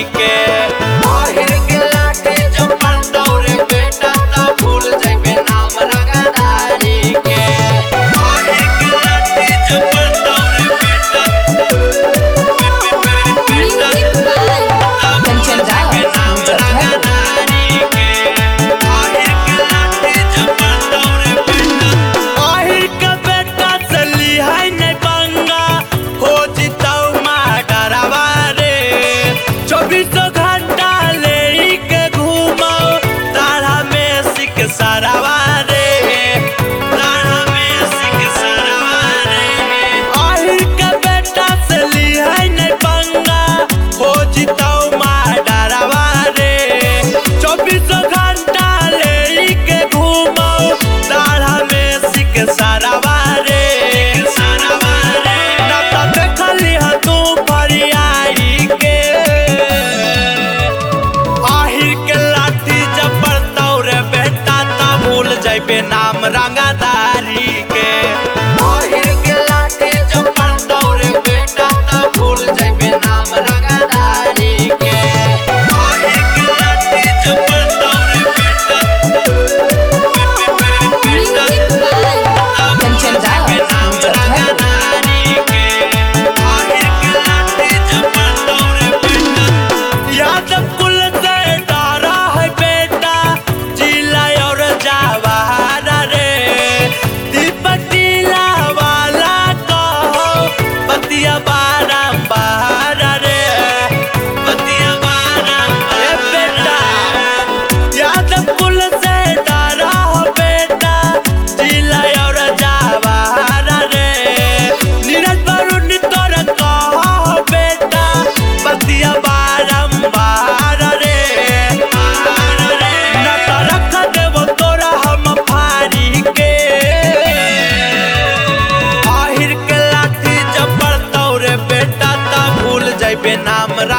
के आहिर के लाठी जब पड़तौ रे बेटा त भूल जाइबे नाम रंगदारी के आहिर के लाठी जब पड़तौ रे बेटा कंचन राय रंगदारी के आहिर के लाठी जब पड़तौ रे बेटा आहिर के बेटा चली है नहीं पंगा हो जितौ माडरवा रे 24 घंटा ले के घूमो तारा में सिक सरवा रे तारा में सिक सरवा रे आहिर के बेटा चली है नहीं पंगा हो जितौ माडरवा रे 24 घंटा ले के घूमो तारा में सिक सरवा रे सरवा रे ना त देखली ह तू फरियाई के आहिर के लाठी जब पड़तौ रे बेटा त भूल जाइबे नाम रंगदारी के आहिर के लाठी जब पड़तौ रे बेटा त भूल जाइबे नाम रंगदारी के आहिर के लाठी जब पड़तौ रे बेटा कंचन राय रंगदारी के आहिर के लाठी जब पड़तौ रे बेटा यादव कुल से डरा है बेटा जिला और जवाहर रे दीपक जिला वाला कहो बतिया बारंबार रे बतिया बारंबार बेटा यादव कुल से डरा हो बेटा जिला और जवाहर रे नीरज वरुण तोर कहो बेटा बतिया बारंबार रे न त रख देबो तोरा हम फारी के आहिर के लाठी जब पड़तौ रे बेटा त भूल जाइबे नाम